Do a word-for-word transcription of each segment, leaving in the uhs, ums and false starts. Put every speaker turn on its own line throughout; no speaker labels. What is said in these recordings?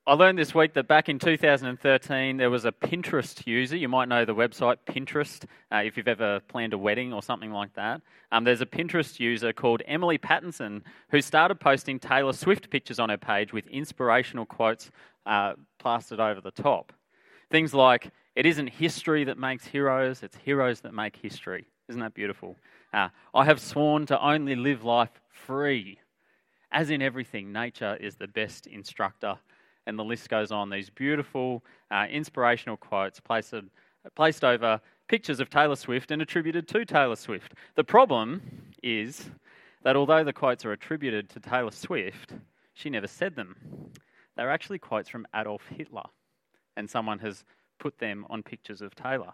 I learned this week that back in two thousand thirteen, there was a Pinterest user. You might know the website Pinterest, uh, if you've ever planned a wedding or something like that. Um, there's a Pinterest user called Emily Pattinson who started posting Taylor Swift pictures on her page with inspirational quotes uh, plastered over the top. Things like, "It isn't history that makes heroes, it's heroes that make history." Isn't that beautiful? Uh, "I have sworn to only live life free. As in everything, nature is the best instructor." And the list goes on. These beautiful, uh, inspirational quotes placed, placed over pictures of Taylor Swift and attributed to Taylor Swift. The problem is that although the quotes are attributed to Taylor Swift, she never said them. They're actually quotes from Adolf Hitler, and someone has put them on pictures of Taylor.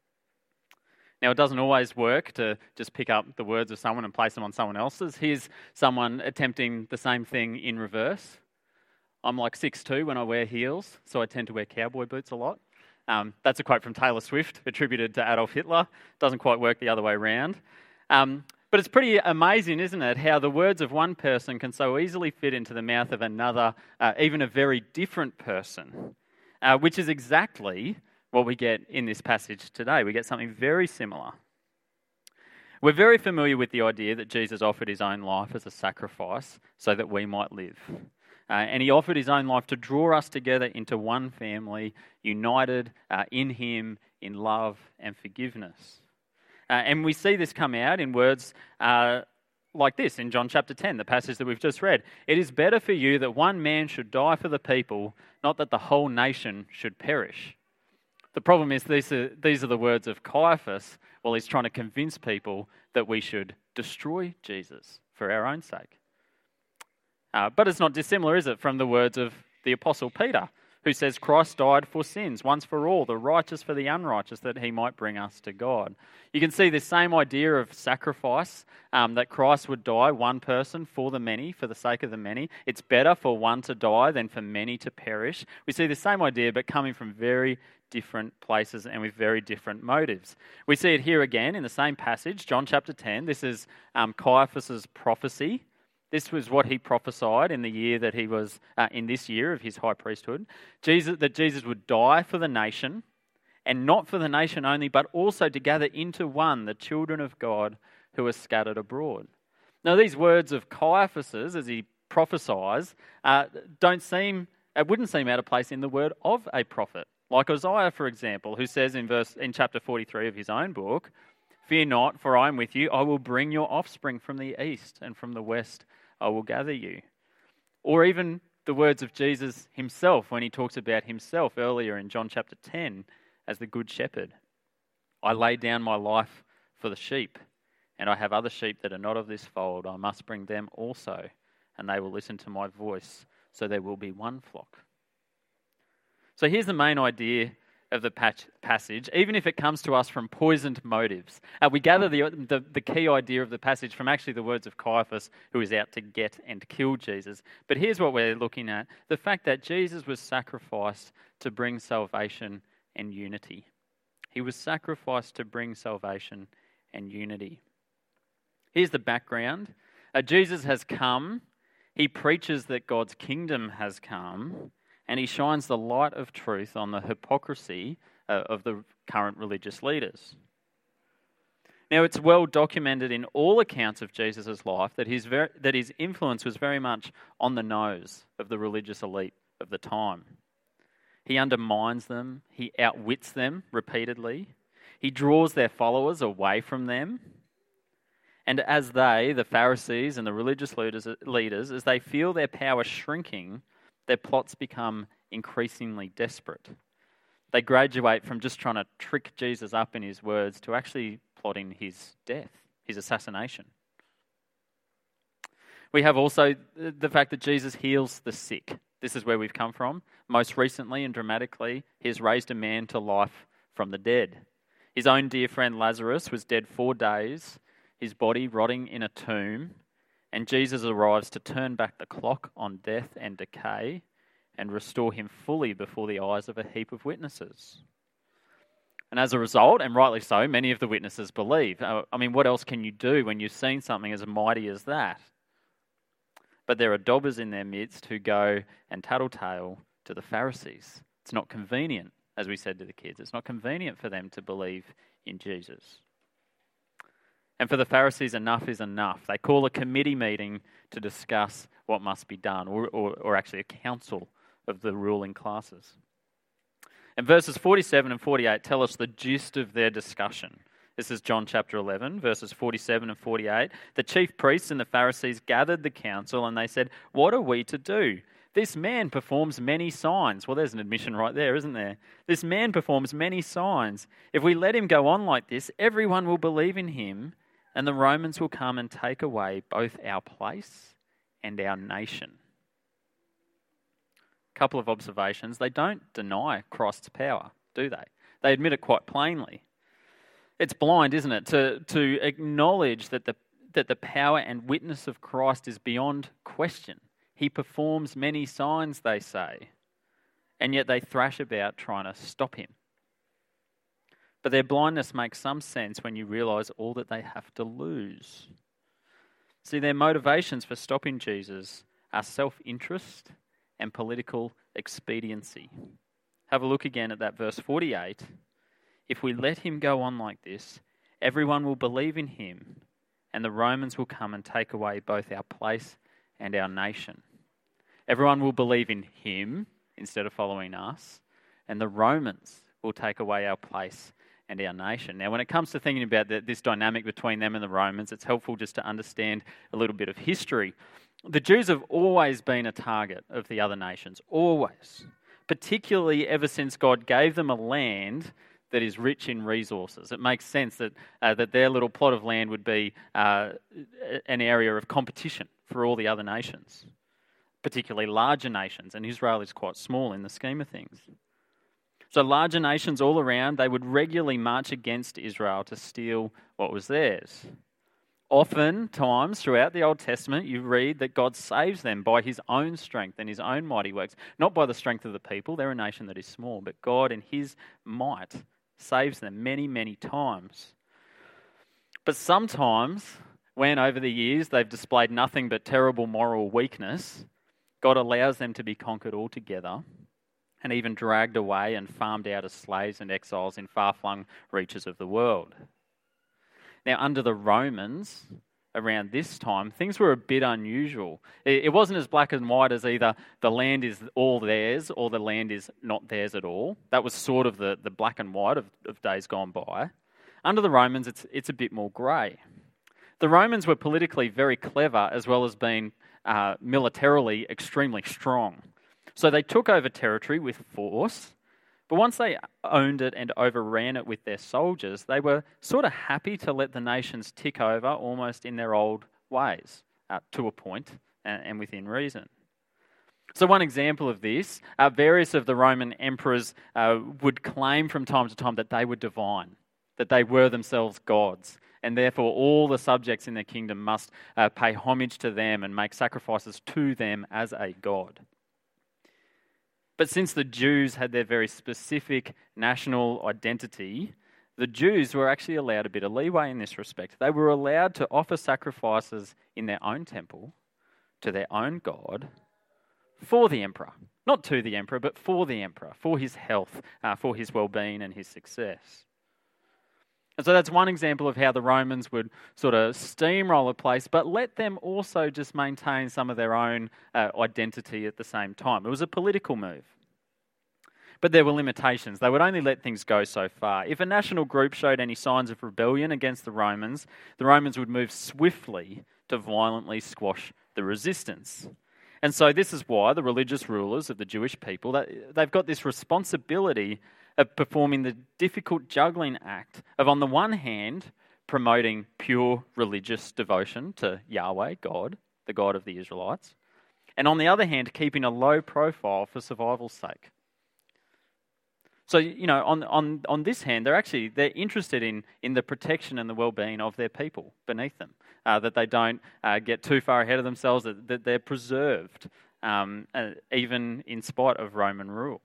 Now, it doesn't always work to just pick up the words of someone and place them on someone else's. Here's someone attempting the same thing in reverse. "I'm like six foot two when I wear heels, so I tend to wear cowboy boots a lot." Um, that's a quote from Taylor Swift, attributed to Adolf Hitler. Doesn't quite work the other way around. Um, but it's pretty amazing, isn't it, how the words of one person can so easily fit into the mouth of another, uh, even a very different person, uh, which is exactly what we get in this passage today. We get something very similar. We're very familiar with the idea that Jesus offered his own life as a sacrifice so that we might live. Uh, and he offered his own life to draw us together into one family, united uh, in him, in love and forgiveness. Uh, and we see this come out in words uh, like this in John chapter ten, the passage that we've just read. "It is better for you that one man should die for the people, not that the whole nation should perish." The problem is these are, these are the words of Caiaphas while he's trying to convince people that we should destroy Jesus for our own sake. Uh, but it's not dissimilar, is it, from the words of the Apostle Peter, who says Christ died for sins, once for all, the righteous for the unrighteous, that he might bring us to God. You can see this same idea of sacrifice, um, that Christ would die, one person for the many, for the sake of the many. It's better for one to die than for many to perish. We see the same idea, but coming from very different places and with very different motives. We see it here again in the same passage, John chapter ten. This is um, Caiaphas' prophecy. This was what he prophesied in the year that he was, uh, in this year of his high priesthood, Jesus, that Jesus would die for the nation, and not for the nation only, but also to gather into one the children of God who are scattered abroad. Now, these words of Caiaphas's, as he prophesies, uh, don't seem, it wouldn't seem out of place in the word of a prophet, like Isaiah, for example, who says in verse in chapter forty-three of his own book, "Fear not, for I am with you. I will bring your offspring from the east, and from the west I will gather you." Or even the words of Jesus himself when he talks about himself earlier in John chapter ten as the good shepherd. "I lay down my life for the sheep, and I have other sheep that are not of this fold. I must bring them also, and they will listen to my voice, so there will be one flock." So here's the main idea of the passage, even if it comes to us from poisoned motives. Uh, we gather the, the the key idea of the passage from actually the words of Caiaphas, who is out to get and kill Jesus. But here's what we're looking at: the fact that Jesus was sacrificed to bring salvation and unity. He was sacrificed to bring salvation and unity. Here's the background. Uh, Jesus has come. He preaches that God's kingdom has come, and he shines the light of truth on the hypocrisy uh, of the current religious leaders. Now, it's well documented in all accounts of Jesus' life that his, ver- that his influence was very much on the nose of the religious elite of the time. He undermines them, he outwits them repeatedly, he draws their followers away from them, and as they, the Pharisees and the religious leaders, leaders, as they feel their power shrinking, their plots become increasingly desperate. They graduate from just trying to trick Jesus up in his words to actually plotting his death, his assassination. We have also the fact that Jesus heals the sick. This is where we've come from. Most recently and dramatically, he has raised a man to life from the dead. His own dear friend Lazarus was dead four days, his body rotting in a tomb, and Jesus arrives to turn back the clock on death and decay and restore him fully before the eyes of a heap of witnesses. And as a result, and rightly so, many of the witnesses believe. I mean, what else can you do when you've seen something as mighty as that? But there are dobbers in their midst who go and tattletale to the Pharisees. It's not convenient, as we said to the kids, it's not convenient for them to believe in Jesus. And for the Pharisees, enough is enough. They call a committee meeting to discuss what must be done, or, or, or actually a council of the ruling classes. And verses forty-seven and forty-eight tell us the gist of their discussion. This is John chapter eleven, verses forty-seven and forty-eight. The chief priests and the Pharisees gathered the council and they said, "What are we to do? This man performs many signs." Well, there's an admission right there, isn't there? This man performs many signs. If we let him go on like this, everyone will believe in him, and the Romans will come and take away both our place and our nation. A couple of observations. They don't deny Christ's power, do they? They admit it quite plainly. It's blind, isn't it, to, to acknowledge that the, that the power and witness of Christ is beyond question. He performs many signs, they say, and yet they thrash about trying to stop him. But their blindness makes some sense when you realise all that they have to lose. See, their motivations for stopping Jesus are self-interest and political expediency. Have a look again at that verse forty-eight. If we let him go on like this, everyone will believe in him, and the Romans will come and take away both our place and our nation. Everyone will believe in him instead of following us, and the Romans will take away our place and our nation. Now, when it comes to thinking about the, this dynamic between them and the Romans, it's helpful just to understand a little bit of history. The Jews have always been a target of the other nations, always, particularly ever since God gave them a land that is rich in resources. It makes sense that uh, that their little plot of land would be uh, an area of competition for all the other nations, particularly larger nations, and Israel is quite small in the scheme of things. So larger nations all around, they would regularly march against Israel to steal what was theirs. Oftentimes, throughout the Old Testament, you read that God saves them by his own strength and his own mighty works, not by the strength of the people. They're a nation that is small, but God in his might saves them many, many times. But sometimes, when over the years they've displayed nothing but terrible moral weakness, God allows them to be conquered altogether and even dragged away and farmed out as slaves and exiles in far-flung reaches of the world. Now, under the Romans, around this time, things were a bit unusual. It wasn't as black and white as either the land is all theirs or the land is not theirs at all. That was sort of the, the black and white of, of days gone by. Under the Romans, it's it's a bit more grey. The Romans were politically very clever as well as being uh, militarily extremely strong. So they took over territory with force, but once they owned it and overran it with their soldiers, they were sort of happy to let the nations tick over almost in their old ways, uh, to a point and, and within reason. So one example of this, uh, various of the Roman emperors uh, would claim from time to time that they were divine, that they were themselves gods, and therefore all the subjects in their kingdom must uh, pay homage to them and make sacrifices to them as a god. But since the Jews had their very specific national identity, the Jews were actually allowed a bit of leeway in this respect. They were allowed to offer sacrifices in their own temple to their own God for the emperor. Not to the emperor, but for the emperor, for his health, uh, for his well-being and his success. And so that's one example of how the Romans would sort of steamroll a place, but let them also just maintain some of their own uh, identity at the same time. It was a political move. But there were limitations. They would only let things go so far. If a national group showed any signs of rebellion against the Romans, the Romans would move swiftly to violently squash the resistance. And so this is why the religious rulers of the Jewish people, they've got this responsibility of performing the difficult juggling act of, on the one hand, promoting pure religious devotion to Yahweh, God, the God of the Israelites, and on the other hand, keeping a low profile for survival's sake. So, you know, on on on this hand, they're actually, they're interested in, in the protection and the well-being of their people beneath them, uh, that they don't uh, get too far ahead of themselves, that, that they're preserved, um, uh, even in spite of Roman rule.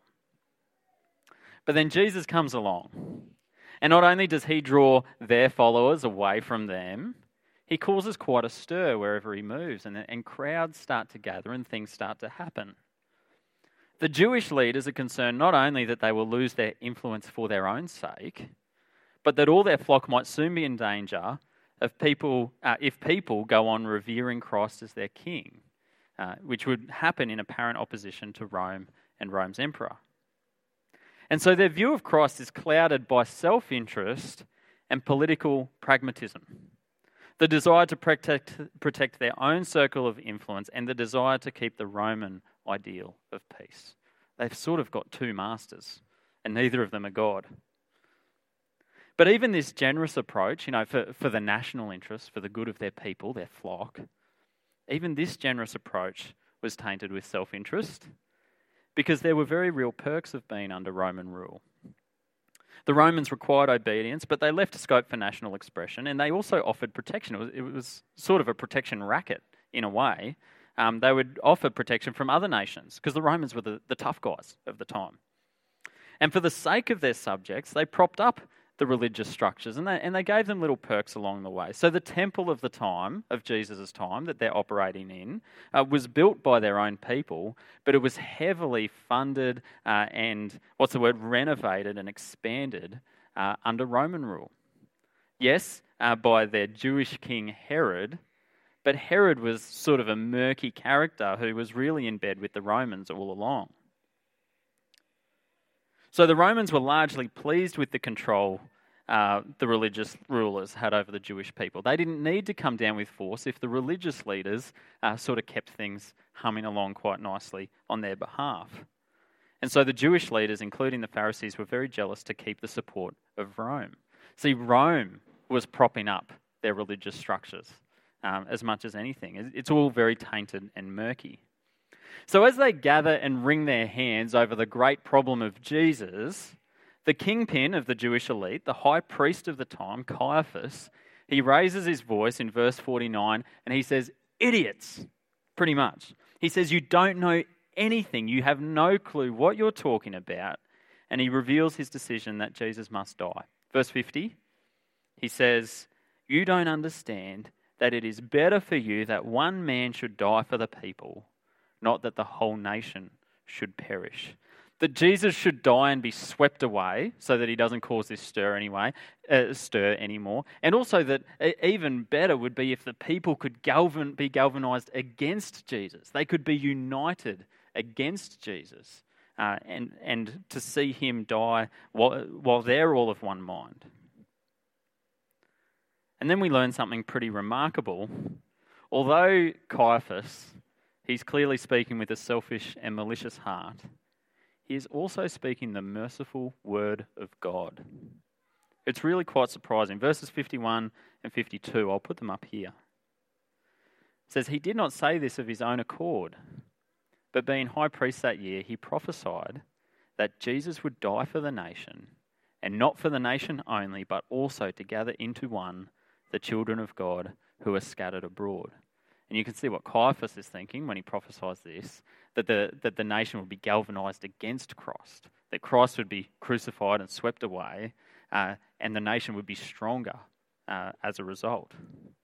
But then Jesus comes along, and not only does he draw their followers away from them, he causes quite a stir wherever he moves, and, and crowds start to gather and things start to happen. The Jewish leaders are concerned not only that they will lose their influence for their own sake, but that all their flock might soon be in danger of people, uh, if people go on revering Christ as their king, uh, which would happen in apparent opposition to Rome and Rome's emperor. And so their view of Christ is clouded by self-interest and political pragmatism. The desire to protect, protect their own circle of influence and the desire to keep the Roman ideal of peace. They've sort of got two masters, and neither of them are God. But even this generous approach, you know, for, for the national interest, for the good of their people, their flock, even this generous approach was tainted with self-interest because there were very real perks of being under Roman rule. The Romans required obedience, but they left scope for national expression, and they also offered protection. It was, it was sort of a protection racket in a way. Um, they would offer protection from other nations because the Romans were the, the tough guys of the time. And for the sake of their subjects, they propped up the religious structures, and they, and they gave them little perks along the way. So the temple of the time, of Jesus' time, that they're operating in, uh, was built by their own people, but it was heavily funded uh, and, what's the word, renovated and expanded uh, under Roman rule. Yes, uh, by their Jewish king Herod, but Herod was sort of a murky character who was really in bed with the Romans all along. So the Romans were largely pleased with the control uh, the religious rulers had over the Jewish people. They didn't need to come down with force if the religious leaders uh, sort of kept things humming along quite nicely on their behalf. And so the Jewish leaders, including the Pharisees, were very jealous to keep the support of Rome. See, Rome was propping up their religious structures um, as much as anything. It's all very tainted and murky. So as they gather and wring their hands over the great problem of Jesus, the kingpin of the Jewish elite, the high priest of the time, Caiaphas, he raises his voice in verse forty-nine and he says, "Idiots," pretty much. He says, "You don't know anything. You have no clue what you're talking about." And he reveals his decision that Jesus must die. Verse fifty, he says, "You don't understand that it is better for you that one man should die for the people, not that the whole nation should perish." That Jesus should die and be swept away so that he doesn't cause this stir anyway, uh, stir anymore. And also that even better would be if the people could galvan, be galvanized against Jesus. They could be united against Jesus uh, and, and to see him die while, while they're all of one mind. And then we learn something pretty remarkable. Although Caiaphas, he's clearly speaking with a selfish and malicious heart, he is also speaking the merciful word of God. It's really quite surprising. Verses fifty-one and fifty-two, I'll put them up here. It says, "He did not say this of his own accord, but being high priest that year, he prophesied that Jesus would die for the nation, and not for the nation only, but also to gather into one the children of God who are scattered abroad." And you can see what Caiaphas is thinking when he prophesies this, that the, that the nation would be galvanized against Christ, that Christ would be crucified and swept away, uh, and the nation would be stronger uh, as a result.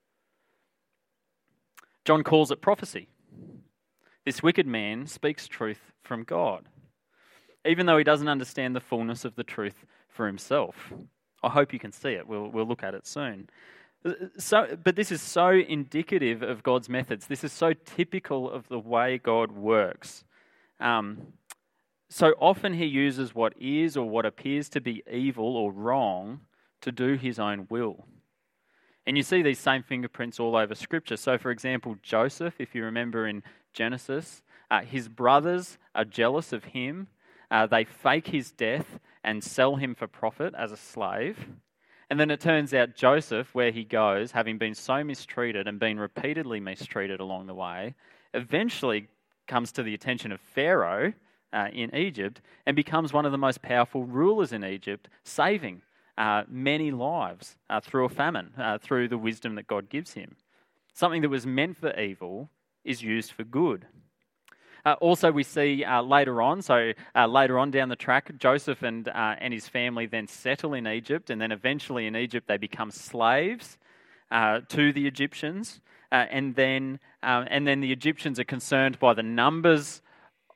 John calls it prophecy. This wicked man speaks truth from God, even though he doesn't understand the fullness of the truth for himself. I hope you can see it. We'll, we'll look at it soon. So, but this is so indicative of God's methods. This is so typical of the way God works. Um, so often he uses what is or what appears to be evil or wrong to do his own will. And you see these same fingerprints all over Scripture. So for example, Joseph, if you remember in Genesis, uh, his brothers are jealous of him. Uh, they fake his death and sell him for profit as a slave. And then it turns out Joseph, where he goes, having been so mistreated and been repeatedly mistreated along the way, eventually comes to the attention of Pharaoh uh, in Egypt and becomes one of the most powerful rulers in Egypt, saving uh, many lives uh, through a famine, uh, through the wisdom that God gives him. Something that was meant for evil is used for good. Uh, also, we see uh, later on, so uh, later on down the track, Joseph and uh, and his family then settle in Egypt, and then eventually in Egypt they become slaves uh, to the Egyptians, uh, and then uh, and then the Egyptians are concerned by the numbers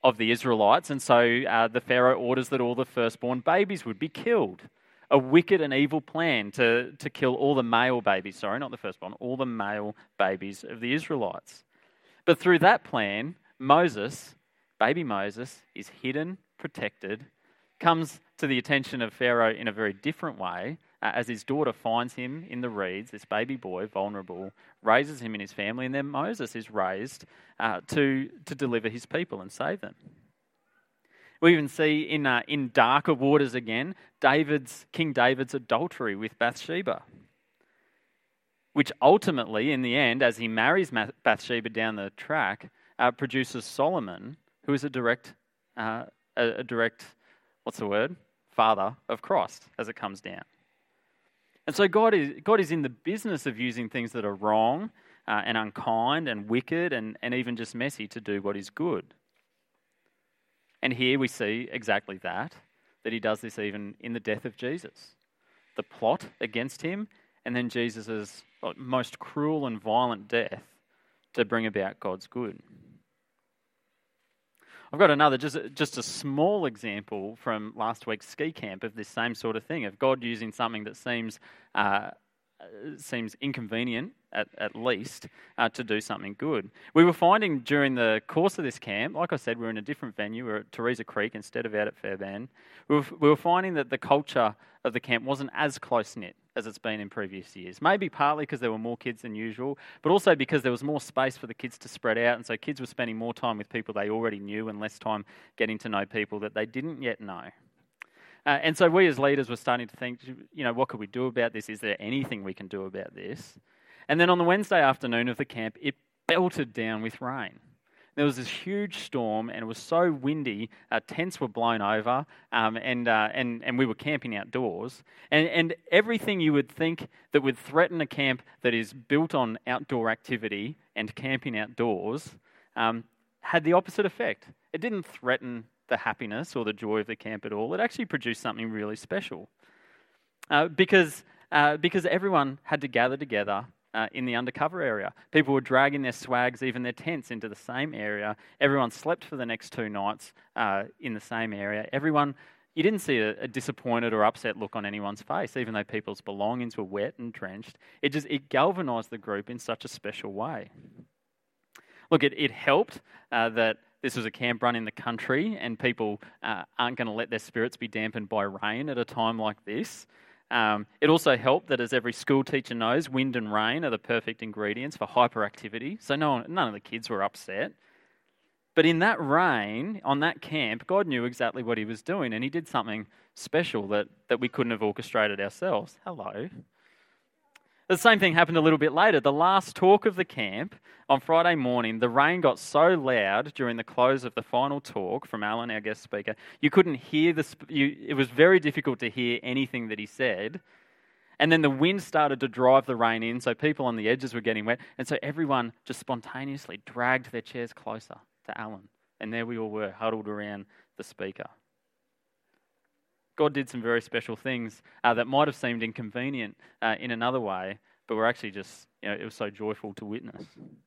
of the Israelites, and so uh, the Pharaoh orders that all the firstborn babies would be killed. A wicked and evil plan to, to kill all the male babies, sorry, not the firstborn, all the male babies of the Israelites. But through that plan, Moses, baby Moses, is hidden, protected, comes to the attention of Pharaoh in a very different way, uh, as his daughter finds him in the reeds, this baby boy, vulnerable, raises him in his family, and then Moses is raised uh, to, to deliver his people and save them. We even see in uh, in darker waters again, David's King David's adultery with Bathsheba, which ultimately, in the end, as he marries Bathsheba down the track, uh, produces Solomon, who is a direct, uh, a, a direct, what's the word, father of Christ as it comes down. And so God is God is in the business of using things that are wrong uh, and unkind and wicked and, and even just messy to do what is good. And here we see exactly that, that he does this even in the death of Jesus. The plot against him, and then Jesus' most cruel and violent death to bring about God's good. I've got another, just, just a small example from last week's ski camp of this same sort of thing, of God using something that seems uh, seems inconvenient, at, at least, uh, to do something good. We were finding during the course of this camp, like I said, we were in a different venue. We were at Teresa Creek instead of out at Fairbairn. We were, we were finding that the culture of the camp wasn't as close-knit as it's been in previous years. Maybe partly because there were more kids than usual, but also because there was more space for the kids to spread out, and so kids were spending more time with people they already knew and less time getting to know people that they didn't yet know. Uh, and so we as leaders were starting to think, you know, what could we do about this? Is there anything we can do about this? And then on the Wednesday afternoon of the camp, it belted down with rain. There was this huge storm, and it was so windy, uh, tents were blown over, um, and, uh, and and we were camping outdoors. And, and everything you would think that would threaten a camp that is built on outdoor activity and camping outdoors um, had the opposite effect. It didn't threaten the happiness or the joy of the camp at all. It actually produced something really special. Uh, because, uh, because everyone had to gather together Uh, in the undercover area. People were dragging their swags, even their tents, into the same area. Everyone slept for the next two nights uh, in the same area. Everyone, you didn't see a, a disappointed or upset look on anyone's face, even though people's belongings were wet and drenched. It just, it galvanised the group in such a special way. Look, it, it helped uh, that this was a camp run in the country, and people uh, aren't going to let their spirits be dampened by rain at a time like this. Um, it also helped that, as every school teacher knows, wind and rain are the perfect ingredients for hyperactivity. So no one, none of the kids were upset. But in that rain, on that camp, God knew exactly what he was doing, and he did something special that, that we couldn't have orchestrated ourselves. Hello. The same thing happened a little bit later. The last talk of the camp, on Friday morning, the rain got so loud during the close of the final talk from Alan, our guest speaker, you couldn't hear the. Sp- you, it was very difficult to hear anything that he said. And then the wind started to drive the rain in, so people on the edges were getting wet. And so everyone just spontaneously dragged their chairs closer to Alan. And there we all were, huddled around the speaker. God did some very special things uh, that might have seemed inconvenient uh, in another way, but were actually just, you know, it was so joyful to witness.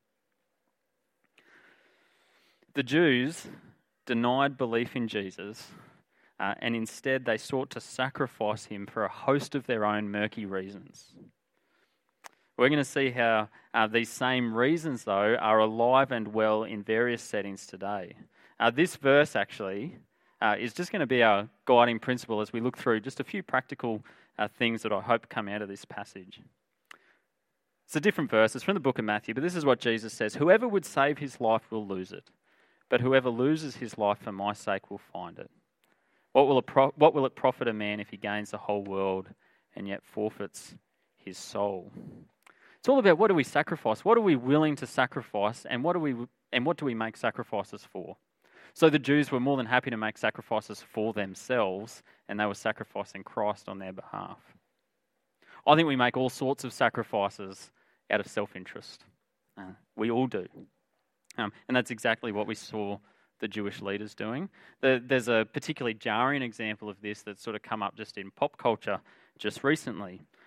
The Jews denied belief in Jesus, uh, and instead they sought to sacrifice him for a host of their own murky reasons. We're going to see how uh, these same reasons, though, are alive and well in various settings today. Uh, this verse, actually, Uh, is just going to be our guiding principle as we look through just a few practical uh, things that I hope come out of this passage. It's a different verse. It's from the book of Matthew, but this is what Jesus says. Whoever would save his life will lose it, but whoever loses his life for my sake will find it. What will, it pro- what will it profit a man if he gains the whole world and yet forfeits his soul? It's all about, what do we sacrifice? What are we willing to sacrifice, and what do we and what do we make sacrifices for? So the Jews were more than happy to make sacrifices for themselves, and they were sacrificing Christ on their behalf. I think we make all sorts of sacrifices out of self-interest. Uh, we all do. Um, and that's exactly what we saw the Jewish leaders doing. The, there's a particularly jarring example of this that's sort of come up just in pop culture just recently.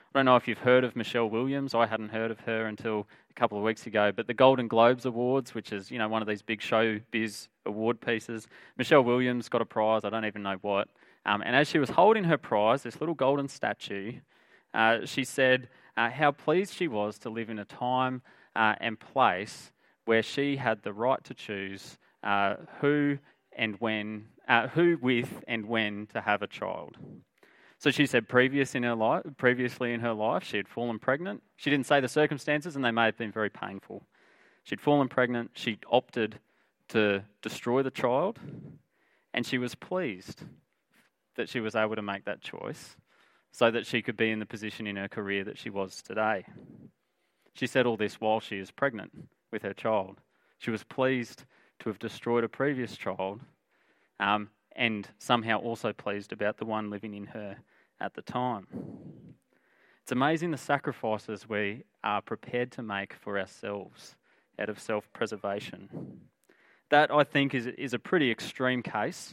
I don't know if you've heard of Michelle Williams. I hadn't heard of her until a couple of weeks ago. But the Golden Globes Awards, which is, you know, one of these big showbiz award pieces, Michelle Williams got a prize, I don't even know what. Um, and as she was holding her prize, this little golden statue, uh, she said uh, how pleased she was to live in a time uh, and place where she had the right to choose uh, who and when, uh, who with and when to have a child. So she said previous in her life, previously in her life, she had fallen pregnant. She didn't say the circumstances, and they may have been very painful. She'd fallen pregnant. She opted to destroy the child, and she was pleased that she was able to make that choice so that she could be in the position in her career that she was today. She said all this while she is pregnant with her child. She was pleased to have destroyed a previous child, um, and somehow also pleased about the one living in her at the time. It's amazing the sacrifices we are prepared to make for ourselves out of self-preservation. That, I think, is, is a pretty extreme case,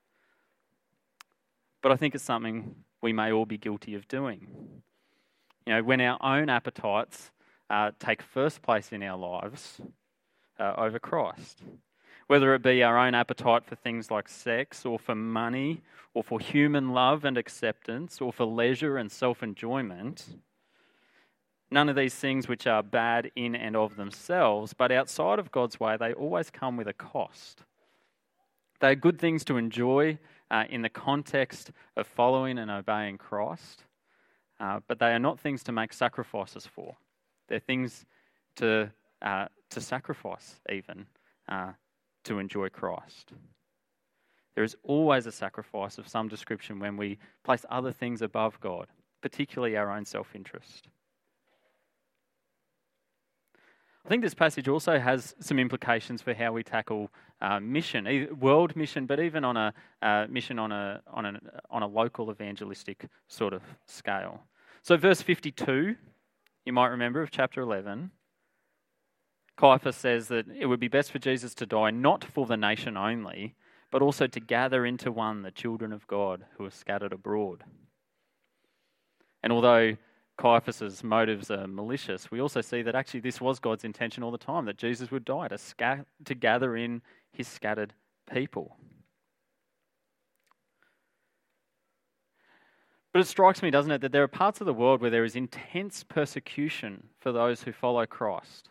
but I think it's something we may all be guilty of doing. You know, when our own appetites uh, take first place in our lives uh, over Christ. Whether it be our own appetite for things like sex, or for money, or for human love and acceptance, or for leisure and self-enjoyment. None of these things which are bad in and of themselves, but outside of God's way, they always come with a cost. They are good things to enjoy uh, in the context of following and obeying Christ, uh, but they are not things to make sacrifices for. They're things to, uh, to sacrifice even, uh, to enjoy Christ. There is always a sacrifice of some description when we place other things above God, particularly our own self-interest. I think this passage also has some implications for how we tackle uh, mission, world mission, but even on a uh, mission on a on a on a local evangelistic sort of scale. So, verse fifty-two, you might remember, of chapter eleven. Caiaphas says that it would be best for Jesus to die not for the nation only, but also to gather into one the children of God who are scattered abroad. And although Caiaphas' motives are malicious, we also see that actually this was God's intention all the time, that Jesus would die to, scat- to gather in his scattered people. But it strikes me, doesn't it, that there are parts of the world where there is intense persecution for those who follow Christ.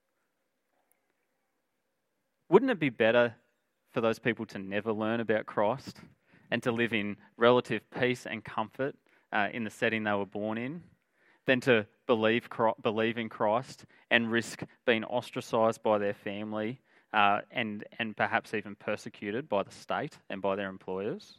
Wouldn't it be better for those people to never learn about Christ and to live in relative peace and comfort uh, in the setting they were born in than to believe believe in Christ and risk being ostracised by their family uh, and, and perhaps even persecuted by the state and by their employers?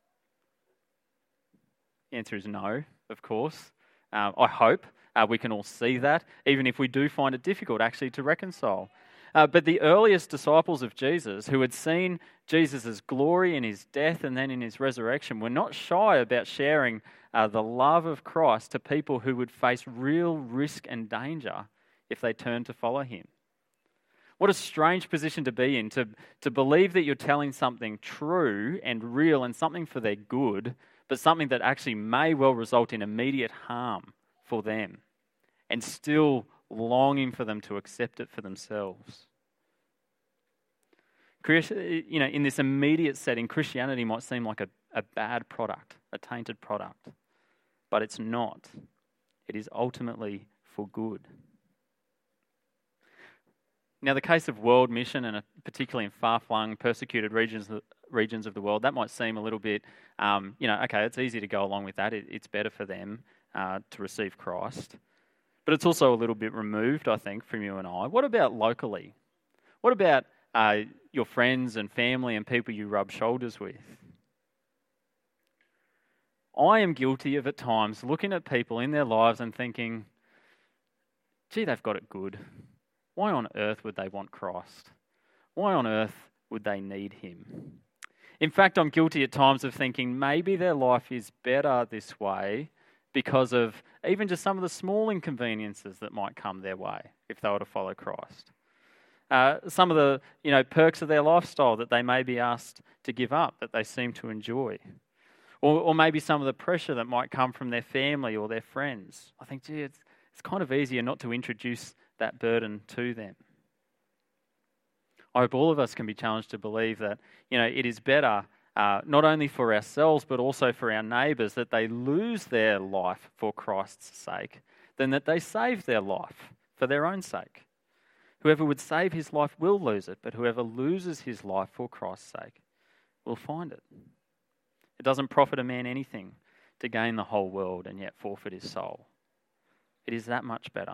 The answer is no, of course. Uh, I hope uh, we can all see that, even if we do find it difficult actually to reconcile. Uh, but the earliest disciples of Jesus, who had seen Jesus' glory in his death and then in his resurrection, were not shy about sharing uh, the love of Christ to people who would face real risk and danger if they turned to follow him. What a strange position to be in, to, to believe that you're telling something true and real and something for their good, but something that actually may well result in immediate harm for them, and still longing for them to accept it for themselves. You know, in this immediate setting, Christianity might seem like a, a bad product, a tainted product, but it's not. It is ultimately for good. Now, the case of world mission, and particularly in far-flung, persecuted regions regions of the world, that might seem a little bit, um, you know, okay, it's easy to go along with that. It, it's better for them uh, to receive Christ. But it's also a little bit removed, I think, from you and I. What about locally? What about uh, your friends and family and people you rub shoulders with? I am guilty of at times looking at people in their lives and thinking, gee, they've got it good. Why on earth would they want Christ? Why on earth would they need him? In fact, I'm guilty at times of thinking maybe their life is better this way because of even just some of the small inconveniences that might come their way if they were to follow Christ. Uh, some of the you know perks of their lifestyle that they may be asked to give up, that they seem to enjoy. Or, or maybe some of the pressure that might come from their family or their friends. I think, gee, it's, it's kind of easier not to introduce that burden to them. I hope all of us can be challenged to believe that, you know, it is better uh, not only for ourselves but also for our neighbours that they lose their life for Christ's sake than that they save their life for their own sake. Whoever would save his life will lose it, but whoever loses his life for Christ's sake will find it. It doesn't profit a man anything to gain the whole world and yet forfeit his soul. It is that much better.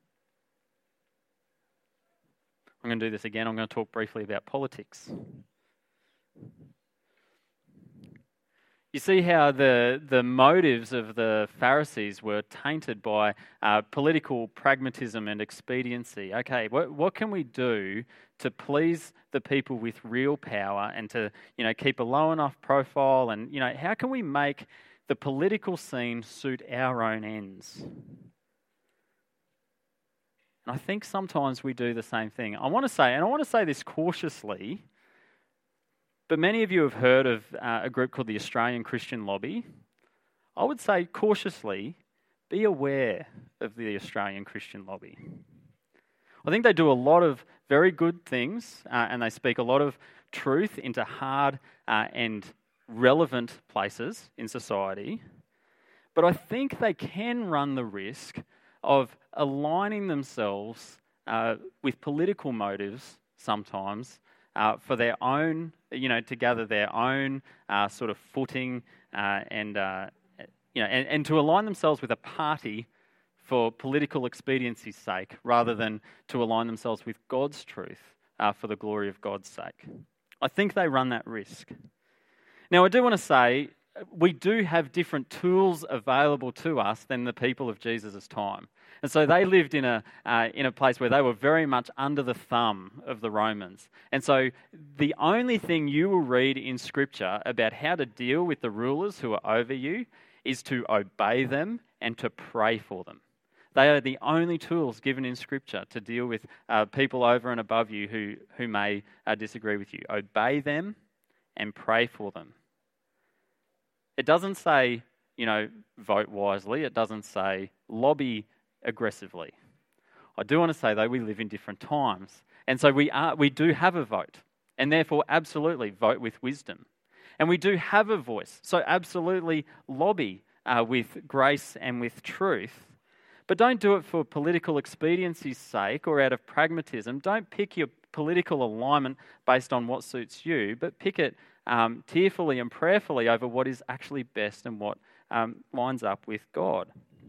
I'm going to do this again. I'm going to talk briefly about politics. You see how the, the motives of the Pharisees were tainted by uh, political pragmatism and expediency. Okay, what, what can we do to please the people with real power and to, you know, keep a low enough profile? And, you know, how can we make the political scene suit our own ends? And I think sometimes we do the same thing. I want to say, and I want to say this cautiously, but many of you have heard of uh, a group called the Australian Christian Lobby. I would say cautiously, be aware of the Australian Christian Lobby. I think they do a lot of very good things uh, and they speak a lot of truth into hard uh, and relevant places in society. But I think they can run the risk of aligning themselves uh, with political motives sometimes uh, for their own, you know, to gather their own uh, sort of footing uh, and, uh, you know, and, and to align themselves with a party for political expediency's sake rather than to align themselves with God's truth uh, for the glory of God's sake. I think they run that risk. Now, I do want to say we do have different tools available to us than the people of Jesus' time. And so they lived in a uh, in a place where they were very much under the thumb of the Romans. And so the only thing you will read in Scripture about how to deal with the rulers who are over you is to obey them and to pray for them. They are the only tools given in Scripture to deal with uh, people over and above you who, who may uh, disagree with you. Obey them and pray for them. It doesn't say, you know, vote wisely. It doesn't say lobby aggressively. I do want to say, though, we live in different times. And so we are we do have a vote. And therefore, absolutely, vote with wisdom. And we do have a voice. So absolutely lobby uh, with grace and with truth. But don't do it for political expediency's sake or out of pragmatism. Don't pick your political alignment based on what suits you, but pick it um, tearfully and prayerfully over what is actually best and what um, lines up with God.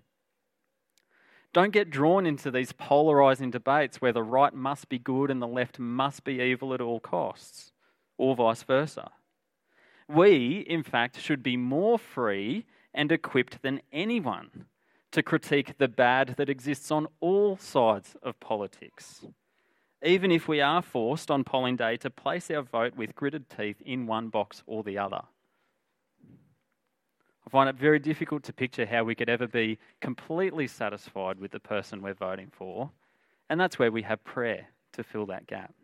Don't get drawn into these polarising debates where the right must be good and the left must be evil at all costs, or vice versa. We, in fact, should be more free and equipped than anyone to critique the bad that exists on all sides of politics, even if we are forced on polling day to place our vote with gritted teeth in one box or the other. I find it very difficult to picture how we could ever be completely satisfied with the person we're voting for, and that's where we have prayer to fill that gap.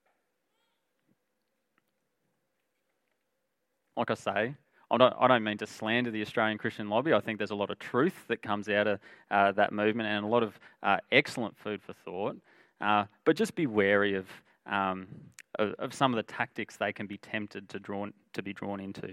Like I say, I don't, I don't mean to slander the Australian Christian Lobby. I think there's a lot of truth that comes out of uh, that movement and a lot of uh, excellent food for thought. Uh, but just be wary of, um, of of some of the tactics they can be tempted to drawn to be drawn into.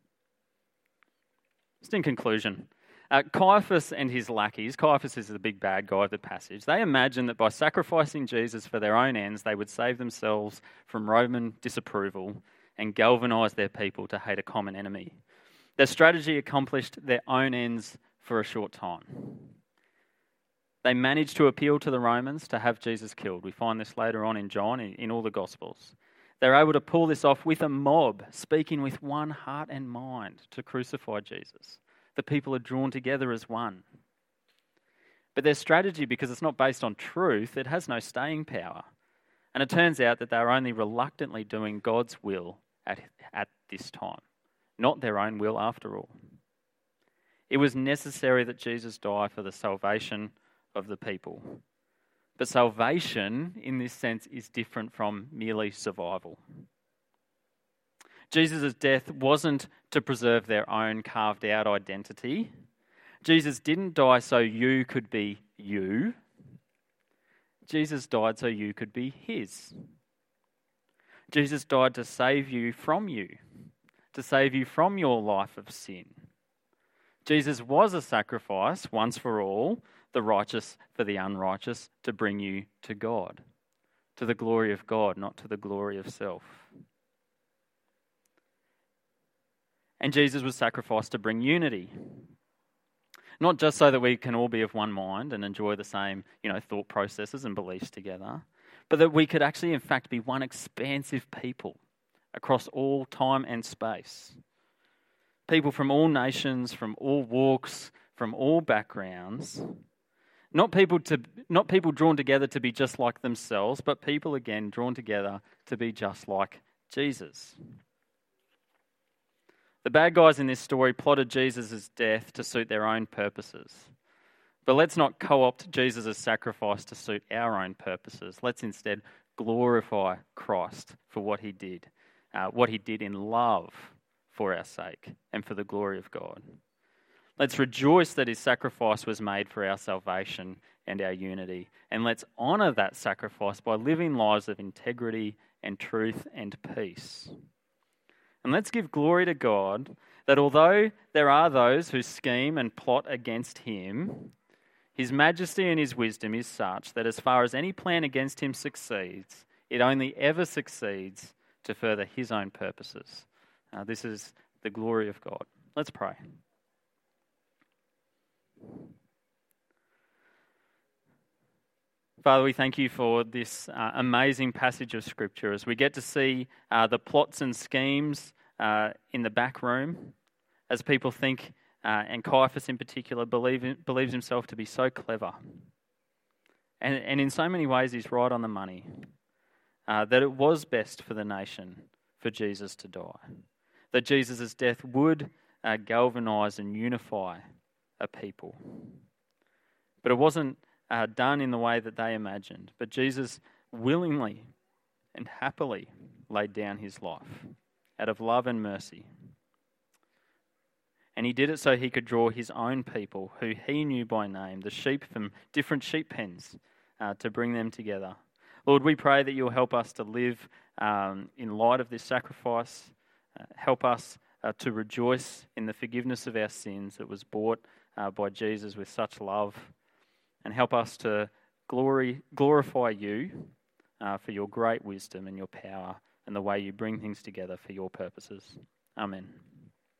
Just in conclusion, uh, Caiaphas and his lackeys, Caiaphas is the big bad guy of the passage, they imagined that by sacrificing Jesus for their own ends, they would save themselves from Roman disapproval and galvanise their people to hate a common enemy. Their strategy accomplished their own ends for a short time. They managed to appeal to the Romans to have Jesus killed. We find this later on in John, in, in all the Gospels. They're able to pull this off with a mob, speaking with one heart and mind to crucify Jesus. The people are drawn together as one. But their strategy, because it's not based on truth, it has no staying power. And it turns out that they're only reluctantly doing God's will at, at this time, not their own will after all. It was necessary that Jesus die for the salvation of the people. But salvation, in this sense, is different from merely survival. Jesus' death wasn't to preserve their own carved out identity. Jesus didn't die so you could be you. Jesus died so you could be his. Jesus died to save you from you, to save you from your life of sin. Jesus was a sacrifice once for all, the righteous for the unrighteous, to bring you to God, to the glory of God, not to the glory of self. And Jesus was sacrificed to bring unity. Not just so that we can all be of one mind and enjoy the same, you know, thought processes and beliefs together, but that we could actually, in fact, be one expansive people across all time and space. People from all nations, from all walks, from all backgrounds. Not people to, not people drawn together to be just like themselves, but people, again, drawn together to be just like Jesus. The bad guys in this story plotted Jesus' death to suit their own purposes. But let's not co-opt Jesus' sacrifice to suit our own purposes. Let's instead glorify Christ for what he did, uh, what he did in love for our sake and for the glory of God. Let's rejoice that his sacrifice was made for our salvation and our unity. And let's honour that sacrifice by living lives of integrity and truth and peace. And let's give glory to God that although there are those who scheme and plot against him, his majesty and his wisdom is such that as far as any plan against him succeeds, it only ever succeeds to further his own purposes. Uh, this is the glory of God. Let's pray. Father, we thank you for this uh, amazing passage of Scripture as we get to see uh, the plots and schemes uh, in the back room as people think, uh, and Caiaphas in particular believe, believes himself to be so clever. And, and in so many ways he's right on the money, uh, that it was best for the nation for Jesus to die. That Jesus' death would uh, galvanise and unify a people. But it wasn't Uh, done in the way that they imagined. But Jesus willingly and happily laid down his life out of love and mercy. And he did it so he could draw his own people, who he knew by name, the sheep from different sheep pens, uh, to bring them together. Lord, we pray that you'll help us to live um, in light of this sacrifice. Uh, help us uh, to rejoice in the forgiveness of our sins that was bought uh, by Jesus with such love. And help us to glory, glorify you uh, for your great wisdom and your power and the way you bring things together for your purposes. Amen.